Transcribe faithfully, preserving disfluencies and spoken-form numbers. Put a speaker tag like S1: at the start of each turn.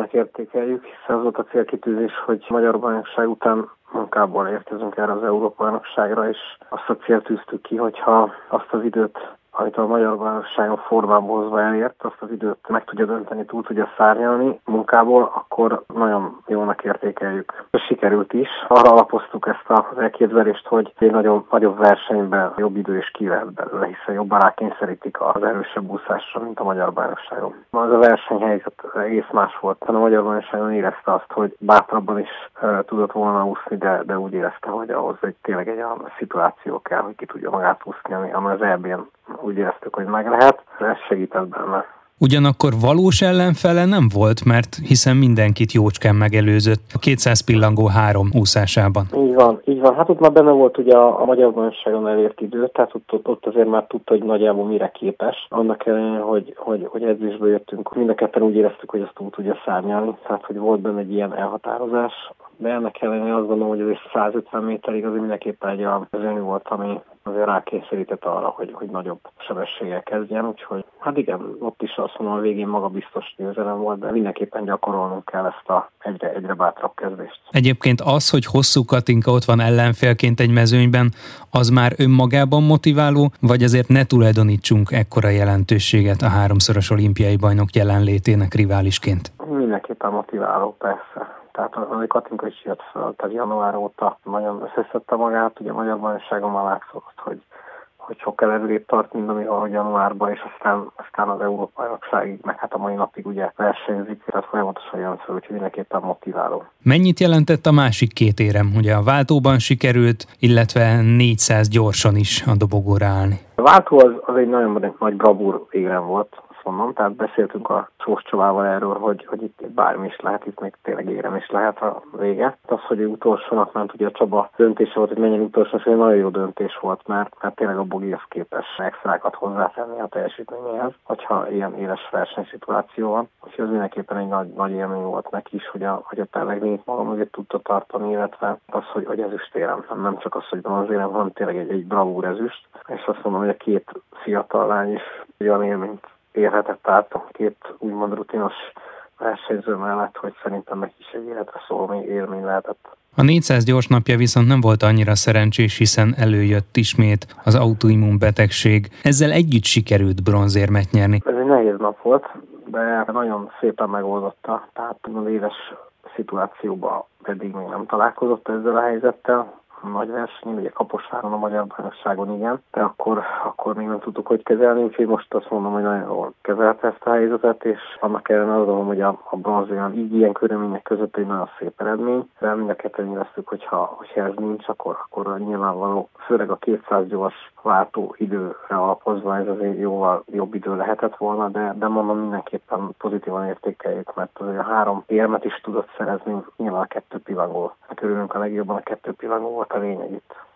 S1: sikeresnek értékeljük, hiszen az volt a célkitűzés, hogy a magyar bajnokság után munkából érkezünk erre az Európa-bajnokságra, és azt a célt tűztük ki, hogyha azt az időt, amit a magyar bajnokságon formába hozva elért, azt az időt meg tudja dönteni, túl tudja szárnyalni munkából, akkor nagyon jónak értékeljük. Sikerült is. Arra alapoztuk ezt az elképzelést, hogy egy nagyon nagyobb versenyben jobb idő is ki lehet belőle, hiszen jobban rákényszerítik az erősebb úszásra, mint a magyar bajnokságon. Az a versenyhelyzet egész más volt. A magyar bajnokságon érezte azt, hogy bátrabban is e, tudott volna úszni, de, de úgy érezte, hogy ahhoz egy, tényleg egy olyan szituáció kell, hogy ki tudja magát úszni, ami, ami az é bé-n úgy éreztük, hogy meg lehet, ez segített benne.
S2: Ugyanakkor valós ellenfele nem volt, mert hiszen mindenkit jócskán megelőzött a kétszáz pillangó három úszásában.
S1: Így van, így van. Hát ott már benne volt ugye a, a magyar bajnokságon elért idő, tehát ott, ott, ott azért már tudta, hogy nagyjából mire képes. Annak ellenére, hogy, hogy, hogy edzésből jöttünk, mind a ketten úgy éreztük, hogy ezt túl tudja szárnyalni, tehát hogy volt benne egy ilyen elhatározás. De ennek ellenére azt gondolom, hogy azért százötven méterig azért mindenképpen egy olyan mezőny volt, ami azért rákényszerített arra, hogy, hogy nagyobb sebességgel kezdjen, úgyhogy hát igen, ott is azt mondom, a végén magabiztos győzelem volt, de mindenképpen gyakorolnunk kell ezt a egyre, egyre bátrabb kezdést.
S2: Egyébként az, hogy Hosszú Katinka ott van ellenfélként egy mezőnyben, az már önmagában motiváló, vagy azért ne tulajdonítsunk ekkora jelentőséget a háromszoros olimpiai bajnok jelenlétének riválisként?
S1: Mindenképpen motiváló, persze. Tehát a Katinka is jött fel, tehát január óta nagyon összeszedte magát, ugye a magyar bajnokságon már látszott, hogy, hogy sokkal előrébb tart, mint ami ahogy januárban, és aztán, aztán az Európa-bajnokságig, meg hát a mai napig ugye versenyzik, tehát folyamatosan jön fel, úgyhogy mindenképpen motiváló.
S2: Mennyit jelentett a másik két érem? Ugye a váltóban sikerült, illetve négyszáz gyorsan is a dobogóra állni.
S1: A váltó az, az egy nagyon nagy bravúr érem volt. Mondom, tehát beszéltünk a Sós Csabával erről, hogy, hogy itt bármi is lehet, itt még tényleg érem is lehet a vége. Az, hogy ő utolsónak ment, ugye a Csaba döntése volt, hogy menjen utolsó, és egy nagyon jó döntés volt, mert, mert tényleg a Bogi az képes extrákat hozzátenni a teljesítményéhez, hogyha ilyen éles versenyszituáció van. Úgyhogy az mindenképpen egy nagy, nagy élmény volt neki is, hogy a, hogy a Pellegrinit maga mögött tudta tartani, illetve az, hogy, hogy ezüstérem, nem csak az, hogy bronzérem, hanem tényleg egy, egy bravúr ezüst. És azt mondom, hogy a két fiatal lány is olyan élményt érhetett át a két úgymond rutinos versenyző mellett, hogy szerintem neki is egy életre szóló élmény lehetett.
S2: A négyszáz gyors napja viszont nem volt annyira szerencsés, hiszen előjött ismét az autoimmun betegség. Ezzel együtt sikerült bronzérmet nyerni.
S1: Ez egy nehéz nap volt, de nagyon szépen megoldotta. Tehát az éves szituációban eddig még nem találkozott ezzel a helyzettel. Nagy verseny, ugye Kaposváron, a magyar bajnokságon igen, de akkor, akkor még nem tudtuk, hogy kezelni, úgyhogy most azt mondom, hogy nagyon jól kezelte ezt a helyzetet, és annak ellenére azt gondolom, hogy a, a bronzérem így ilyen körülmények között egy nagyon szép eredmény, de mind a ketten éreztük, hogyha, hogyha ez nincs, akkor, akkor nyilvánvaló, főleg a kétszáz gyors váltó időre alapozva ez azért jóval jobb idő lehetett volna, de, de mondom, mindenképpen pozitívan értékeljük, mert azért a három érmet is tudott szerezni, nyilván a kettő pillangó. Körülünk a legjobban a kettő pillangó volt a lényeg itt.